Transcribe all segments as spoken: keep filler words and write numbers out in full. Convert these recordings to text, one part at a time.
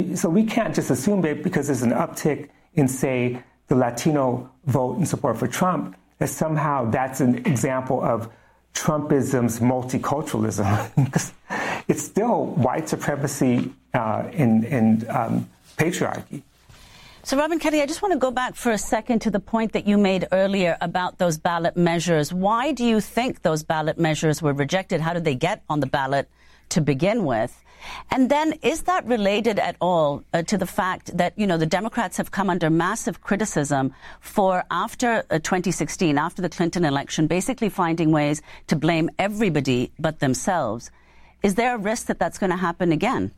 So we can't just assume that because there's an uptick in, say, the Latino vote in support for Trump, that somehow that's an example of Trumpism's multiculturalism. It's still white supremacy uh, and, and um, patriarchy. So, Robin Kelley, I just want to go back for a second to the point that you made earlier about those ballot measures. Why do you think those ballot measures were rejected? How did they get on the ballot to begin with? And then is that related at all uh, to the fact that, you know, the Democrats have come under massive criticism for after uh, twenty sixteen, after the Clinton election, basically finding ways to blame everybody but themselves? Is there a risk that that's going to happen again?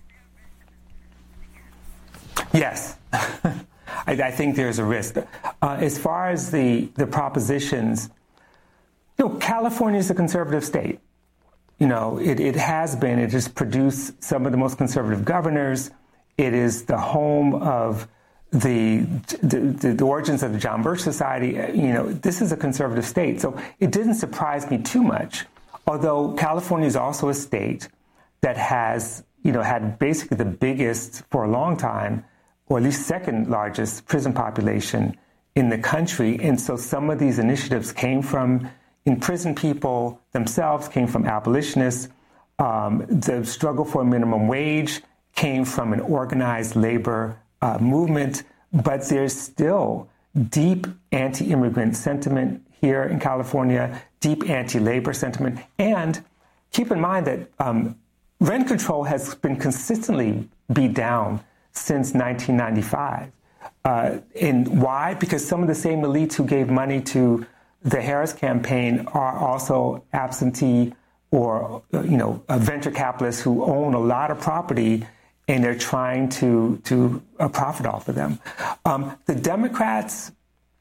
Yes, I, I think there's a risk. Uh, as far as the, the propositions, you know, California is a conservative state. You know, it, it has been. It has produced some of the most conservative governors. It is the home of the, the, the origins of the John Birch Society. You know, this is a conservative state. So it didn't surprise me too much, although California is also a state that has, you know, had basically the biggest, for a long time, or at least second largest prison population in the country. And so some of these initiatives came from imprisoned people themselves, came from abolitionists. Um, the struggle for a minimum wage came from an organized labor uh, movement, but there's still deep anti-immigrant sentiment here in California, deep anti-labor sentiment. And keep in mind that um, rent control has been consistently beat down since nineteen ninety-five. Uh, and why? Because some of the same elites who gave money to the Harris campaign are also absentee or, you know, venture capitalists who own a lot of property, and they're trying to to uh, profit off of them. Um, the Democrats,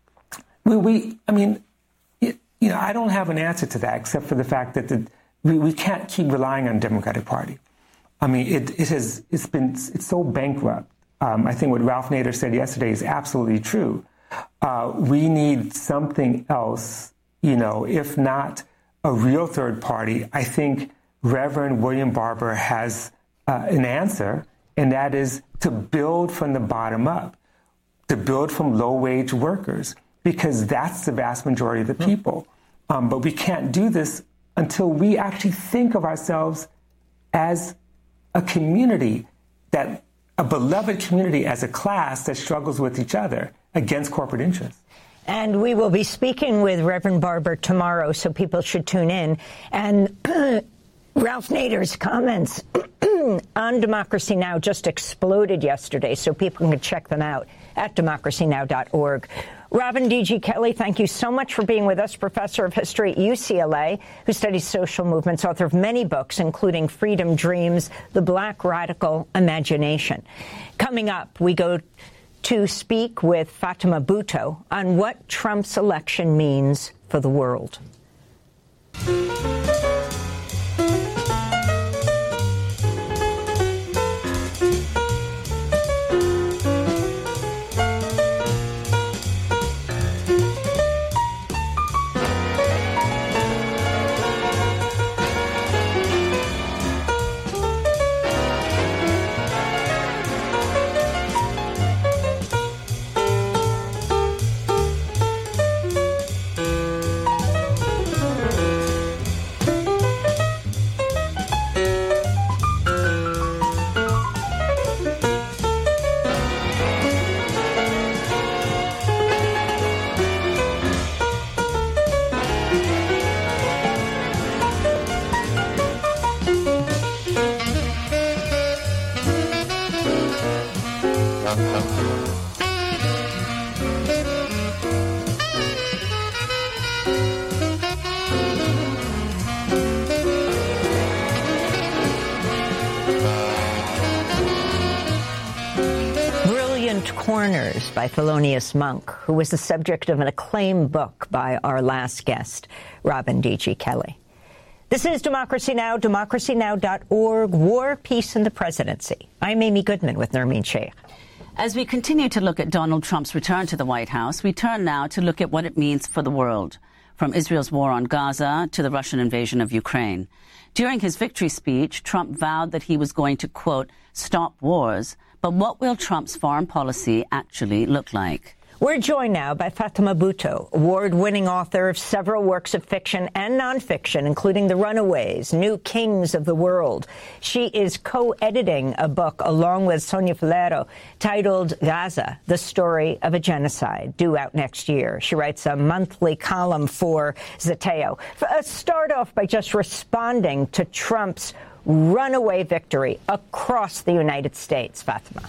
we, we I mean, it, you know, I don't have an answer to that except for the fact that the, we, we can't keep relying on the Democratic Party. I mean, it, it has, it's been, it's so bankrupt. Um, I think what Ralph Nader said yesterday is absolutely true. Uh, we need something else, you know, if not a real third party. I think Reverend William Barber has uh, an answer, and that is to build from the bottom up, to build from low-wage workers, because that's the vast majority of the people. Um, but we can't do this until we actually think of ourselves as a community, that a beloved community, as a class that struggles with each other against corporate interests. And we will be speaking with Reverend Barber tomorrow, so people should tune in. And Ralph Nader's comments on Democracy Now! Just exploded yesterday, so people can check them out at democracy now dot org. Robin D G. Kelley, thank you so much for being with us, professor of history at U C L A, who studies social movements, author of many books, including Freedom Dreams, The Black Radical Imagination. Coming up, we go to speak with Fatima Bhutto on what Trump's election means for the world. Corners by Thelonious Monk, who was the subject of an acclaimed book by our last guest, Robin D G. Kelley. This is Democracy Now!, democracy now dot org, War, Peace, and the Presidency. I'm Amy Goodman with Nermeen Sheikh. As we continue to look at Donald Trump's return to the White House, we turn now to look at what it means for the world, from Israel's war on Gaza to the Russian invasion of Ukraine. During his victory speech, Trump vowed that he was going to, quote, stop wars, But what will Trump's foreign policy actually look like? We're joined now by Fatima Bhutto, award-winning author of several works of fiction and nonfiction, including The Runaways, New Kings of the World. She is co-editing a book along with Sonia Falero titled Gaza, The Story of a Genocide, due out next year. She writes a monthly column for Zeteo. Let's start off by just responding to Trump's runaway victory across the United States, Fatima.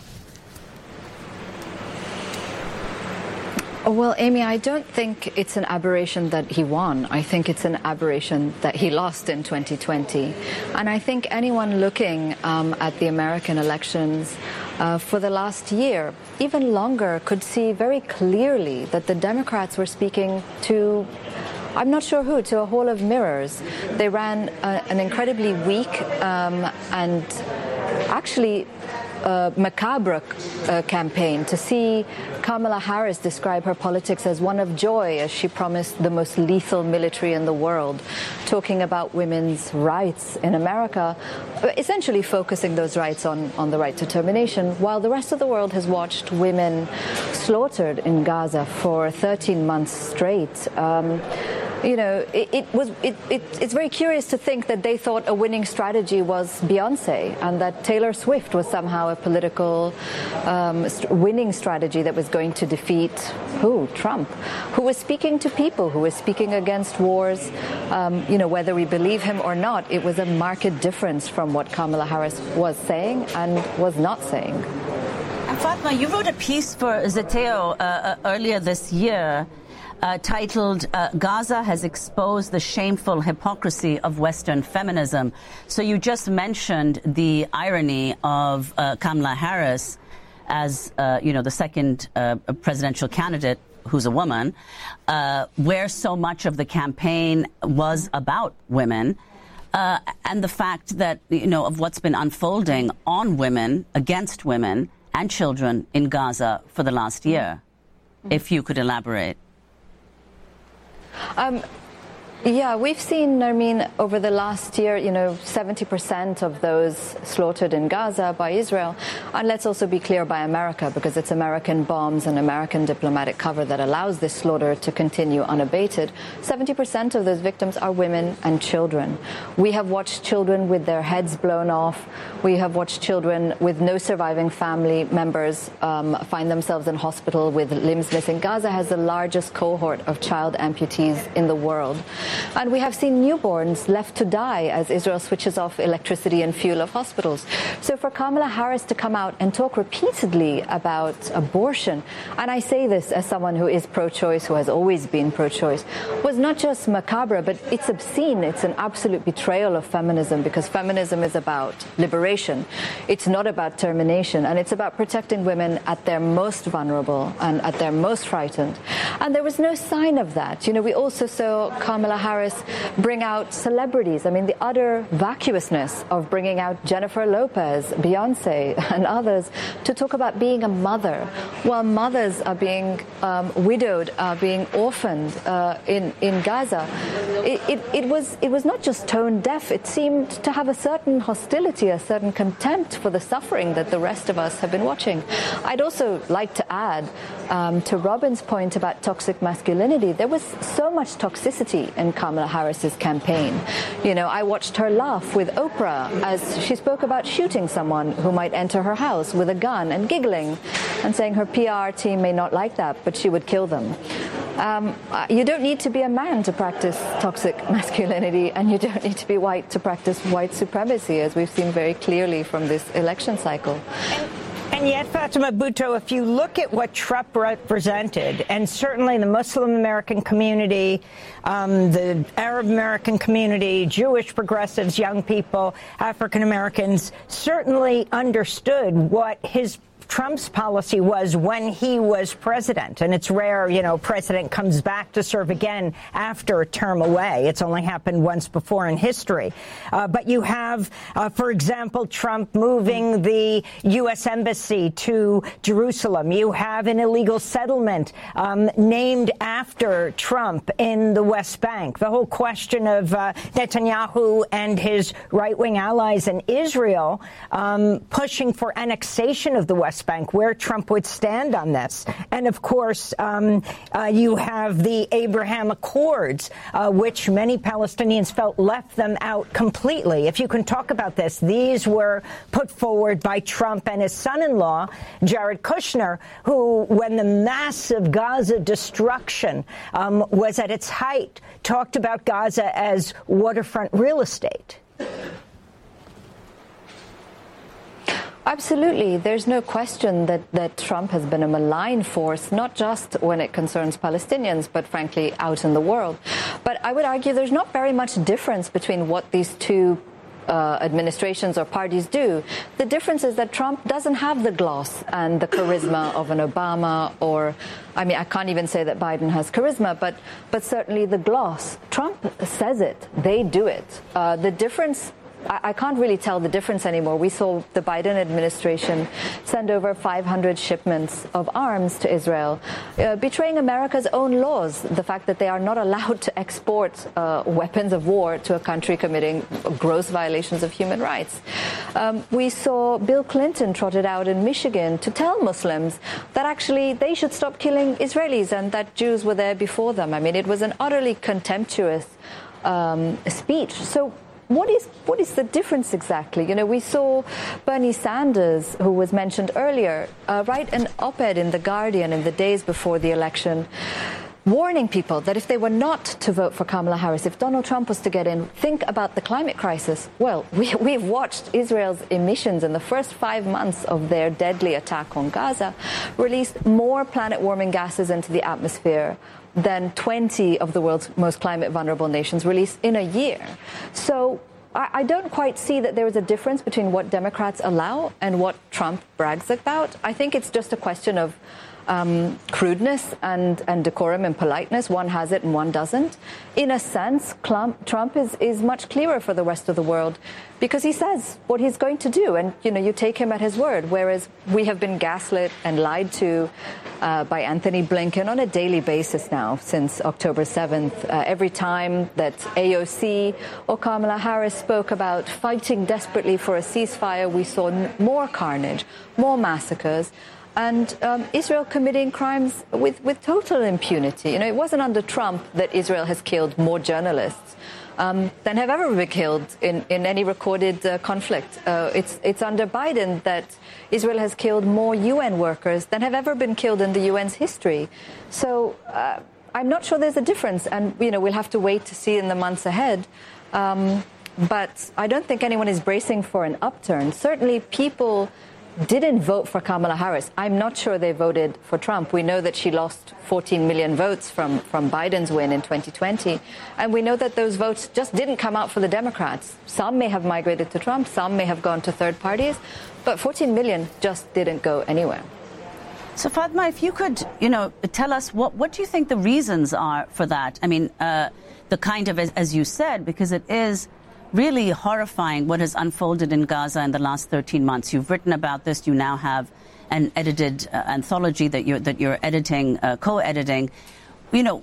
Well, Amy, I don't think it's an aberration that he won. I think it's an aberration that he lost in twenty twenty. And I think anyone looking um, at the American elections uh, for the last year, even longer, could see very clearly that the Democrats were speaking to, I'm not sure who, to a hall of mirrors. They ran a, an incredibly weak um, and actually Uh, macabre uh, campaign. To see Kamala Harris describe her politics as one of joy, as she promised the most lethal military in the world, talking about women's rights in America, essentially focusing those rights on, on the right to termination, while the rest of the world has watched women slaughtered in Gaza for thirteen months straight. Um, You know, it, it was. It, it, it's very curious to think that they thought a winning strategy was Beyonce, and that Taylor Swift was somehow a political um, st- winning strategy that was going to defeat who? Trump, who was speaking to people, who was speaking against wars. Um, you know, whether we believe him or not, it was a marked difference from what Kamala Harris was saying and was not saying. And Fatma, you wrote a piece for Zeteo uh, uh, earlier this year. Uh, titled uh, Gaza has exposed the shameful hypocrisy of Western feminism. So you just mentioned the irony of uh, Kamala Harris as, uh, you know, the second uh, presidential candidate who's a woman, uh, where so much of the campaign was about women. Uh, and the fact that, you know, of what's been unfolding on women, against women and children in Gaza for the last year. Mm-hmm. If you could elaborate. Um, yeah, we've seen, I mean, over the last year, you know, seventy percent of those slaughtered in Gaza by Israel. And let's also be clear, by America, because it's American bombs and American diplomatic cover that allows this slaughter to continue unabated. seventy percent of those victims are women and children. We have watched children with their heads blown off. We have watched children with no surviving family members um, find themselves in hospital with limbs missing. Gaza has the largest cohort of child amputees in the world. And we have seen newborns left to die as Israel switches off electricity and fuel of hospitals. So for Kamala Harris to come out and talk repeatedly about abortion, and I say this as someone who is pro-choice, who has always been pro-choice, was not just macabre, but it's obscene. It's an absolute betrayal of feminism, because feminism is about liberation. It's not about termination, and it's about protecting women at their most vulnerable and at their most frightened. And there was no sign of that. You know, we also saw Kamala Harris bring out celebrities. I mean, the utter vacuousness of bringing out Jennifer Lopez, Beyonce, and others to talk about being a mother, while mothers are being um, widowed, are being orphaned uh, in in Gaza. It, it, it was it was not just tone deaf. It seemed to have a certain hostility, a certain contempt for the suffering that the rest of us have been watching. I'd also like to add um, to Robin's point about toxic masculinity. There was so much toxicity in Kamala Harris's campaign. You know, I watched her laugh with Oprah as she spoke about shooting someone who might enter her house with a gun, and giggling and saying her P R team may not like that, but she would kill them. Um, you don't need to be a man to practice toxic masculinity, and you don't need to be white to practice white supremacy, as we've seen very clearly from this election cycle. And, and yet, Fatima Bhutto, if you look at what Trump represented, and certainly the Muslim American community, um, the Arab American community, Jewish progressives, young people, African Americans, certainly understood what his Trump's policy was when he was president. And it's rare, you know, president comes back to serve again after a term away. It's only happened once before in history. Uh, but you have, uh, for example, Trump moving the U S embassy to Jerusalem. You have an illegal settlement um, named after Trump in the West Bank. The whole question of uh, Netanyahu and his right-wing allies in Israel um, pushing for annexation of the West Bank, where Trump would stand on this. And, of course, um, uh, you have the Abraham Accords, uh, which many Palestinians felt left them out completely. If you can talk about this, these were put forward by Trump and his son-in-law, Jared Kushner, who, when the massive Gaza destruction um, was at its height, talked about Gaza as waterfront real estate. Absolutely. There's no question that, that Trump has been a malign force, not just when it concerns Palestinians, but frankly out in the world. But I would argue there's not very much difference between what these two uh, administrations or parties do. The difference is that Trump doesn't have the gloss and the charisma of an Obama or, I mean, I can't even say that Biden has charisma, but, but certainly the gloss. Trump says it. They do it. Uh, the difference I can't really tell the difference anymore. We saw the Biden administration send over five hundred shipments of arms to Israel, uh, betraying America's own laws, the fact that they are not allowed to export uh, weapons of war to a country committing gross violations of human rights. Um, we saw Bill Clinton trotted out in Michigan to tell Muslims that actually they should stop killing Israelis and that Jews were there before them. I mean, it was an utterly contemptuous um, speech. So What is what is the difference exactly? You know, we saw Bernie Sanders, who was mentioned earlier, uh, write an op-ed in The Guardian in the days before the election, warning people that if they were not to vote for Kamala Harris, if Donald Trump was to get in, think about the climate crisis. Well, we, we've watched Israel's emissions in the first five months of their deadly attack on Gaza released more planet-warming gases into the atmosphere than twenty of the world's most climate-vulnerable nations release in a year. So I, I don't quite see that there is a difference between what Democrats allow and what Trump brags about. I think it's just a question of um, crudeness and, and decorum and politeness. One has it and one doesn't. In a sense, Trump is, is much clearer for the rest of the world because he says what he's going to do. And, you know, you take him at his word, whereas we have been gaslit and lied to uh, by Anthony Blinken on a daily basis now since October seventh. Uh, every time that A O C or Kamala Harris spoke about fighting desperately for a ceasefire, we saw n- more carnage, more massacres, and um, Israel committing crimes with, with total impunity. You know, it wasn't under Trump that Israel has killed more journalists um, than have ever been killed in, in any recorded uh, conflict. Uh, it's, it's under Biden that Israel has killed more U N workers than have ever been killed in the U N's history. So uh, I'm not sure there's a difference, and, you know, we'll have to wait to see in the months ahead. Um, but I don't think anyone is bracing for an upturn. Certainly people didn't vote for Kamala Harris. I'm not sure they voted for Trump. We know that she lost fourteen million votes from, from Biden's win in twenty twenty. And we know that those votes just didn't come out for the Democrats. Some may have migrated to Trump. Some may have gone to third parties. But fourteen million just didn't go anywhere. So, Fatma, if you could, you know, tell us what, what do you think the reasons are for that? I mean, uh, the kind of, as, as you said, because it is really horrifying what has unfolded in Gaza in the last thirteen months. You've written about this. You now have an edited uh, anthology that you're that you're editing, uh, co-editing. You know,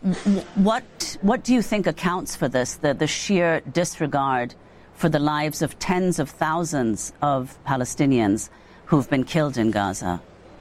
what what do you think accounts for this? The the sheer disregard for the lives of tens of thousands of Palestinians who've been killed in Gaza.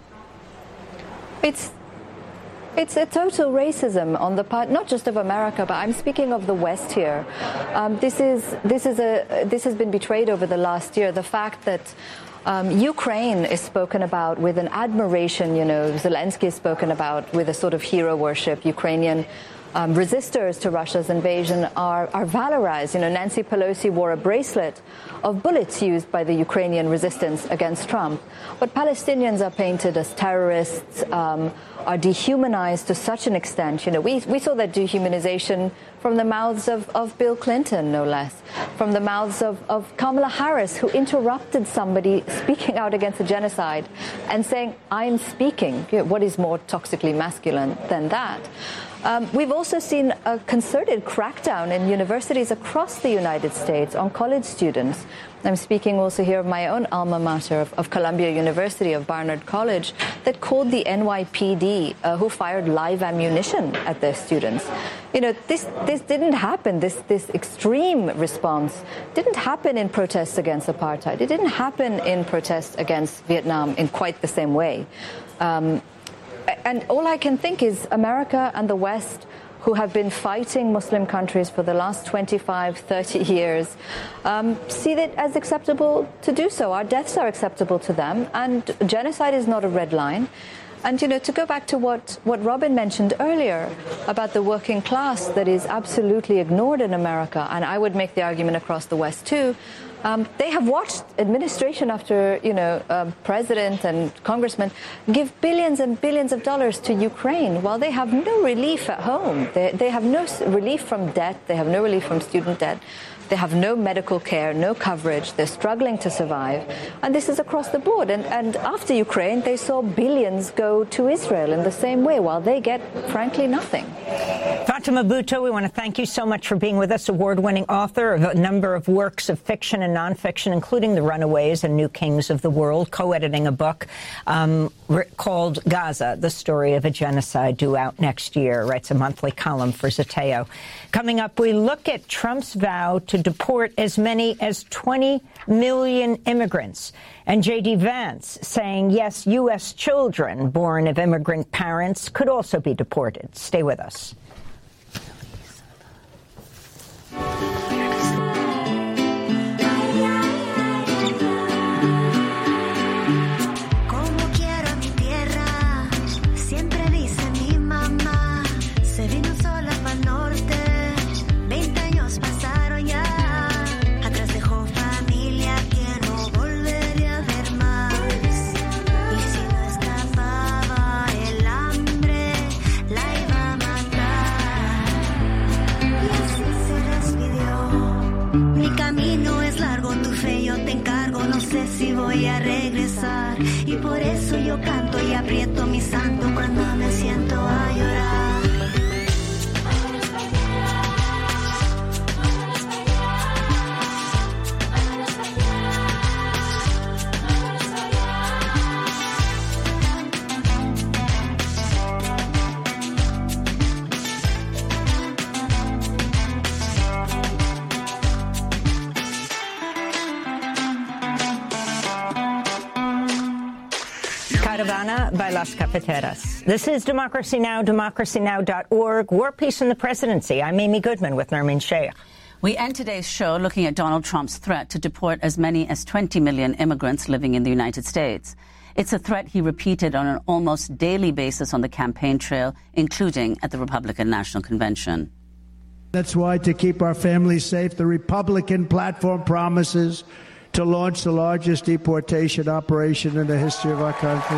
It's. It's a total racism on the part, not just of America, but I'm speaking of the West here. Um, this is this is a this has been betrayed over the last year. The fact that um, Ukraine is spoken about with an admiration, you know, Zelensky is spoken about with a sort of hero worship. Ukrainian um, resistors to Russia's invasion are, are valorized. You know, Nancy Pelosi wore a bracelet of bullets used by the Ukrainian resistance against Trump. But Palestinians are painted as terrorists, um, are dehumanized to such an extent. You know, we, we saw that dehumanization from the mouths of, of Bill Clinton, no less, from the mouths of, of Kamala Harris, who interrupted somebody speaking out against a genocide and saying, I'm speaking. You know, what is more toxically masculine than that? Um, we've also seen a concerted crackdown in universities across the United States on college students. I'm speaking also here of my own alma mater, of, of Columbia University, of Barnard College, that called the N Y P D, uh, who fired live ammunition at their students. You know, this this didn't happen. This this extreme response didn't happen in protests against apartheid. It didn't happen in protests against Vietnam in quite the same way. Um, and all I can think is America and the West, who have been fighting Muslim countries for the last twenty-five, thirty years, um, see it as acceptable to do so. Our deaths are acceptable to them, and genocide is not a red line. And, you know, to go back to what, what Robin mentioned earlier about the working class that is absolutely ignored in America, and I would make the argument across the West too, Um, they have watched administration after, you know, uh, president and congressmen give billions and billions of dollars to Ukraine while they have no relief at home. They, they have no relief from debt. They have no relief from student debt. They have no medical care, no coverage. They're struggling to survive. And this is across the board. And, and after Ukraine, they saw billions go to Israel in the same way, while they get, frankly, nothing. Fatima Bhutto, we want to thank you so much for being with us, award-winning author of a number of works of fiction and nonfiction, including The Runaways and New Kings of the World, co-editing a book um, called Gaza, the Story of a Genocide, due out next year. Writes a monthly column for Zeteo. Coming up, we look at Trump's vow to deport as many as twenty million immigrants. And J D. Vance saying, yes, U S children born of immigrant parents could also be deported. Stay with us. Voy a regresar y por eso yo canto y aprieto mi santo cuando me siento a llorar. Caravana by Las Cafeteras. This is Democracy Now!, democracy now dot org. War, Peace, and the Presidency. I'm Amy Goodman with Nermeen Sheikh. We end today's show looking at Donald Trump's threat to deport as many as twenty million immigrants living in the United States. It's a threat he repeated on an almost daily basis on the campaign trail, including at the Republican National Convention. That's why, to keep our families safe, the Republican platform promises to launch the largest deportation operation in the history of our country.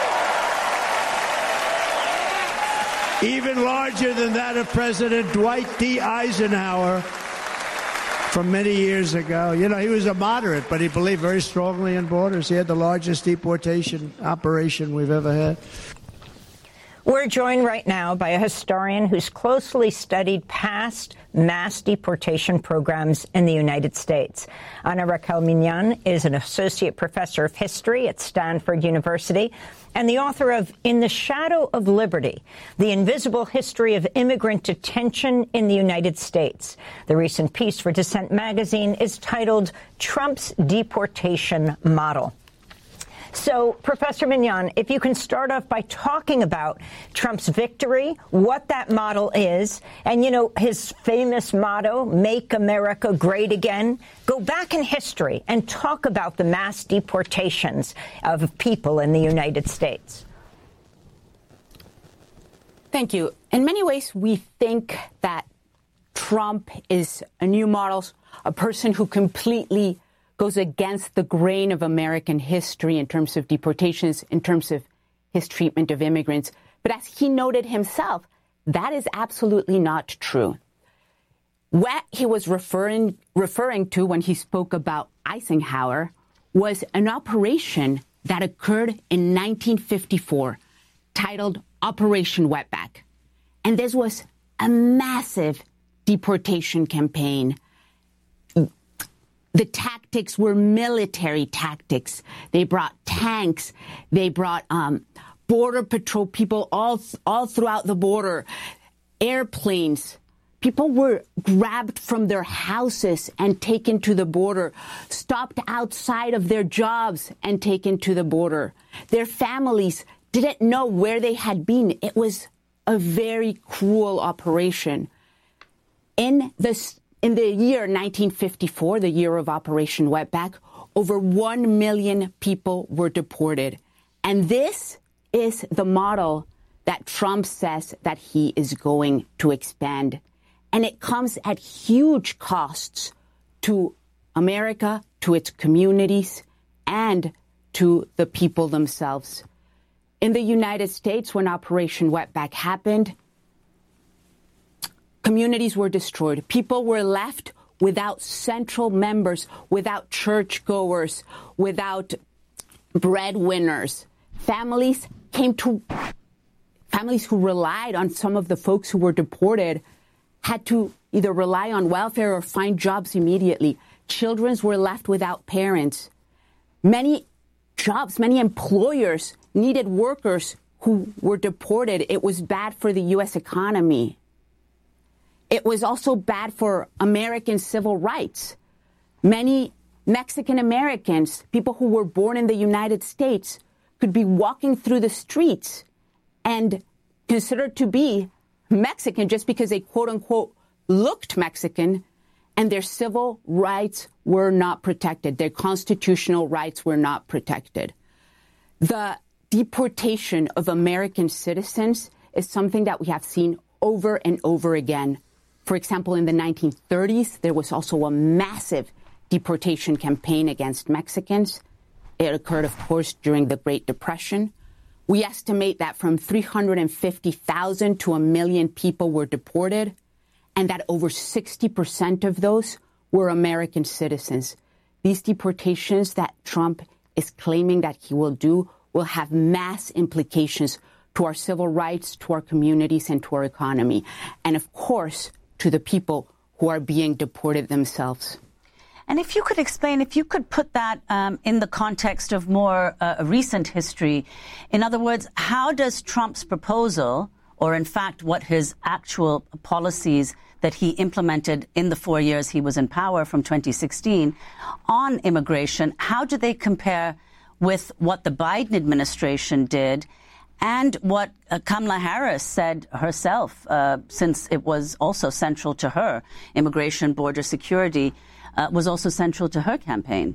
Even larger than that of President Dwight D. Eisenhower from many years ago. You know, he was a moderate, but he believed very strongly in borders. He had the largest deportation operation we've ever had. We're joined right now by a historian who's closely studied past mass deportation programs in the United States. Ana Raquel Mignon is an associate professor of history at Stanford University and the author of In the Shadow of Liberty, The Invisible History of Immigrant Detention in the United States. The recent piece for Dissent magazine is titled Trump's Deportation Model. So, Professor Mignon, if you can start off by talking about Trump's victory, what that model is, and, you know, his famous motto, Make America Great Again. Go back in history and talk about the mass deportations of people in the United States. Thank you. in many ways, we think that Trump is a new model, a person who completely goes against the grain of American history in terms of deportations, in terms of his treatment of immigrants. But as he noted himself, that is absolutely not true. What he was referring referring to when he spoke about Eisenhower was an operation that occurred in nineteen fifty-four, titled Operation Wetback. And this was a massive deportation campaign. The tactics were military tactics. They brought tanks. They brought um, border patrol people all all throughout the border, airplanes. People were grabbed from their houses and taken to the border, stopped outside of their jobs and taken to the border. Their families didn't know where they had been. It was a very cruel operation. In the, in the year nineteen fifty-four, the year of Operation Wetback, over one million people were deported. And this is the model that Trump says that he is going to expand. And it comes at huge costs to America, to its communities, and to the people themselves. In the United States, when Operation Wetback happened, communities were destroyed. People were left without central members, without churchgoers, without breadwinners. Families came to, families who relied on some of the folks who were deported had to either rely on welfare or find jobs immediately. Children were left without parents. Many jobs, many employers needed workers who were deported. It was bad for the U S economy. It was also bad for American civil rights. Many Mexican Americans, people who were born in the United States, could be walking through the streets and considered to be Mexican just because they, quote unquote, looked Mexican, and their civil rights were not protected. Their constitutional rights were not protected. The deportation of American citizens is something that we have seen over and over again. For example, in the nineteen thirties, there was also a massive deportation campaign against Mexicans. It occurred, of course, during the Great Depression. We estimate that from three hundred fifty thousand to a million people were deported, and that over sixty percent of those were American citizens. These deportations that Trump is claiming that he will do will have mass implications to our civil rights, to our communities, and to our economy, and of course, to the people who are being deported themselves. And if you could explain, if you could put that um, in the context of more uh, recent history, in other words, how does Trump's proposal, or in fact what his actual policies that he implemented in the four years he was in power from twenty sixteen on immigration, how do they compare with what the Biden administration did and what uh, Kamala Harris said herself, uh, since it was also central to her, immigration, border security, Uh, was also central to her campaign?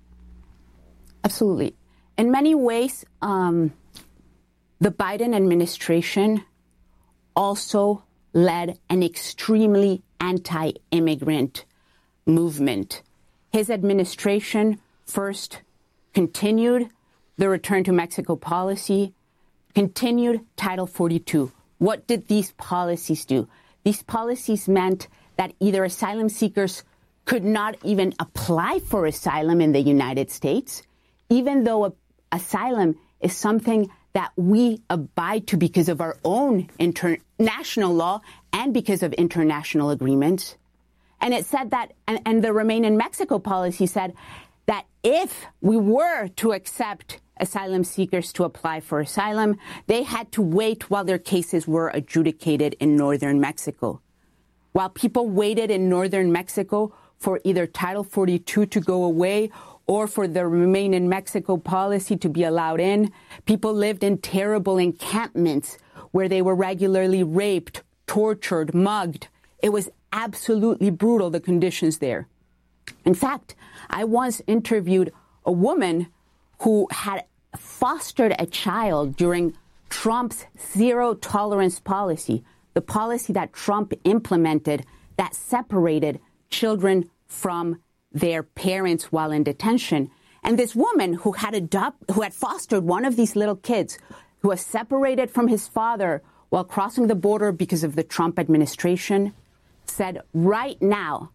Absolutely. In many ways, um, the Biden administration also led an extremely anti-immigrant movement. His administration first continued the return to Mexico policy, continued Title forty-two. What did these policies do? These policies meant that either asylum seekers could not even apply for asylum in the United States, even though a, asylum is something that we abide to because of our own international law and because of international agreements. And it said that, and, and the Remain in Mexico policy said that if we were to accept asylum seekers to apply for asylum, they had to wait while their cases were adjudicated in northern Mexico. While people waited in northern Mexico for either Title forty-two to go away or for the Remain in Mexico policy to be allowed in, people lived in terrible encampments where they were regularly raped, tortured, mugged. It was absolutely brutal, the conditions there. In fact, I once interviewed a woman who had fostered a child during Trump's zero tolerance policy, the policy that Trump implemented that separated children from their parents while in detention. And this woman who had adopt, who had fostered one of these little kids, who was separated from his father while crossing the border because of the Trump administration, said right now,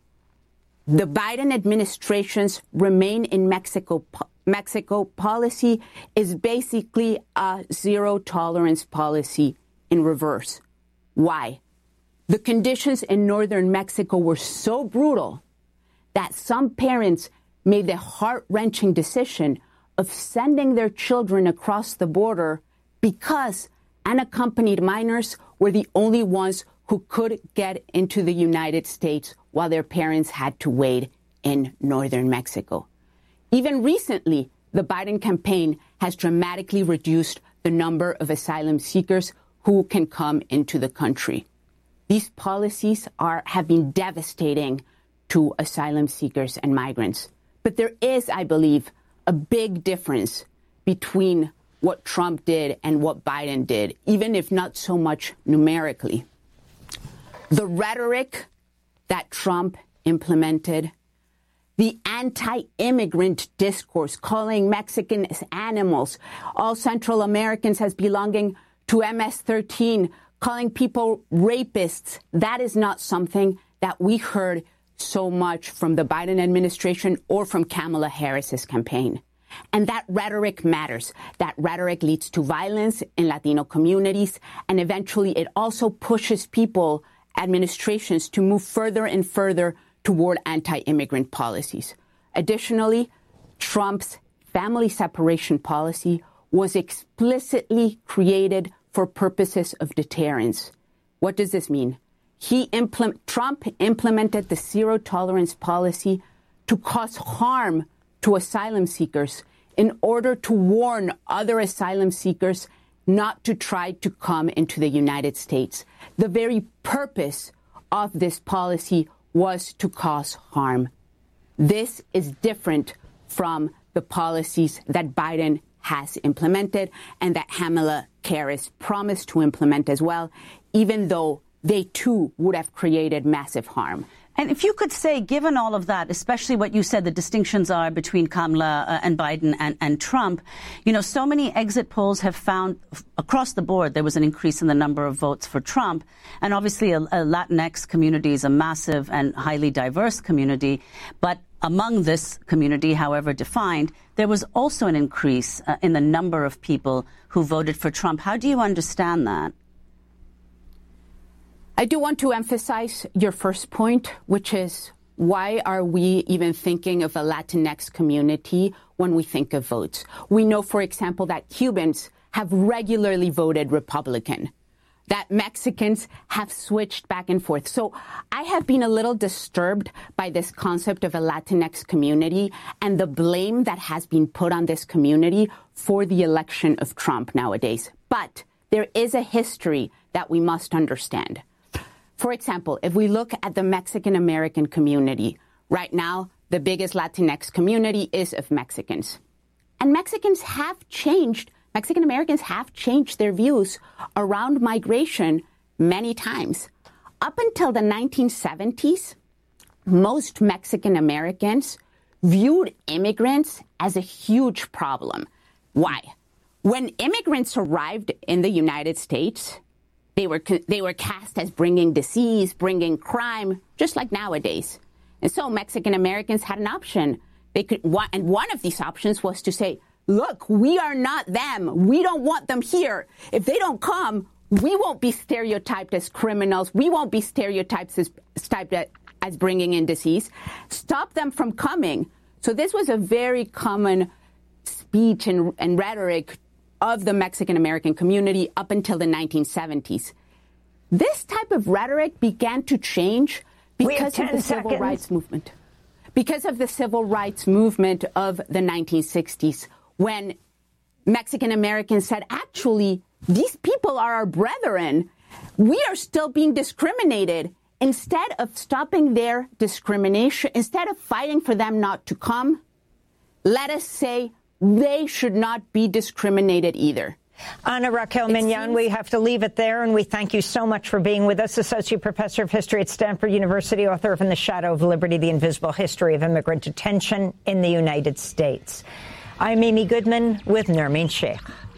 the Biden administration's remain in Mexico Mexico policy is basically a zero tolerance policy in reverse. Why? The conditions in northern Mexico were so brutal that some parents made the heart-wrenching decision of sending their children across the border because unaccompanied minors were the only ones who could get into the United States while their parents had to wait in northern Mexico. Even recently, the Biden campaign has dramatically reduced the number of asylum seekers who can come into the country. These policies are have been devastating to asylum seekers and migrants. But there is, I believe, a big difference between what Trump did and what Biden did, even if not so much numerically. The rhetoric that Trump implemented, the anti-immigrant discourse, calling Mexicans animals, all Central Americans as belonging to M S thirteen, calling people rapists, that is not something that we heard so much from the Biden administration or from Kamala Harris's campaign. And that rhetoric matters. That rhetoric leads to violence in Latino communities, and eventually it also pushes people, administrations, to move further and further toward anti-immigrant policies. Additionally, Trump's family separation policy was explicitly created for purposes of deterrence. What does this mean? He impl- Trump implemented the zero tolerance policy to cause harm to asylum seekers in order to warn other asylum seekers not to try to come into the United States. The very purpose of this policy was to cause harm. This is different from the policies that Biden has implemented and that Kamala Harris promised to implement as well, even though they too would have created massive harm. And if you could say, given all of that, especially what you said the distinctions are between Kamala uh, and Biden and, and Trump, you know, so many exit polls have found across the board there was an increase in the number of votes for Trump. And obviously a, a Latinx community is a massive and highly diverse community. But among this community, however defined, there was also an increase uh, in the number of people who voted for Trump. How do you understand that? I do want to emphasize your first point, which is why are we even thinking of a Latinx community when we think of votes? We know, for example, that Cubans have regularly voted Republican, that Mexicans have switched back and forth. So I have been a little disturbed by this concept of a Latinx community and the blame that has been put on this community for the election of Trump nowadays. But there is a history that we must understand. For example, if we look at the Mexican-American community, right now, the biggest Latinx community is of Mexicans. And Mexicans have changed, Mexican-Americans have changed their views around migration many times. Up until the nineteen seventies, most Mexican-Americans viewed immigrants as a huge problem. Why? When immigrants arrived in the United States, They were they were cast as bringing disease, bringing crime, just like nowadays. And so Mexican Americans had an option. They could, and one of these options was to say, look, we are not them. We don't want them here. If they don't come, we won't be stereotyped as criminals. We won't be stereotyped as, as bringing in disease. Stop them from coming. So this was a very common speech and, and rhetoric of the Mexican-American community up until the nineteen seventies. This type of rhetoric began to change because of the seconds. civil rights movement. Because of the civil rights movement of the nineteen sixties, when Mexican-Americans said, actually, these people are our brethren. We are still being discriminated. Instead of stopping their discrimination, instead of fighting for them not to come, let us say, they should not be discriminated either. Ana Raquel Mignon, we have to leave it there, and we thank you so much for being with us. Associate Professor of History at Stanford University, author of In the Shadow of Liberty, The Invisible History of Immigrant Detention in the United States. I'm Amy Goodman with Nermeen Sheikh.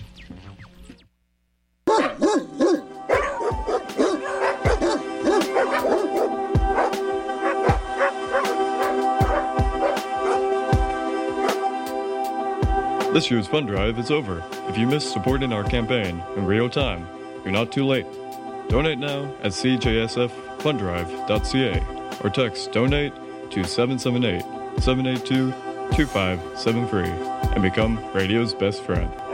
This year's fund drive is over. If you missed supporting our campaign in real time, you're not too late. Donate now at c j s f fund drive dot c a or text donate to seven seven eight, seven eight two, two five seven three and become radio's best friend.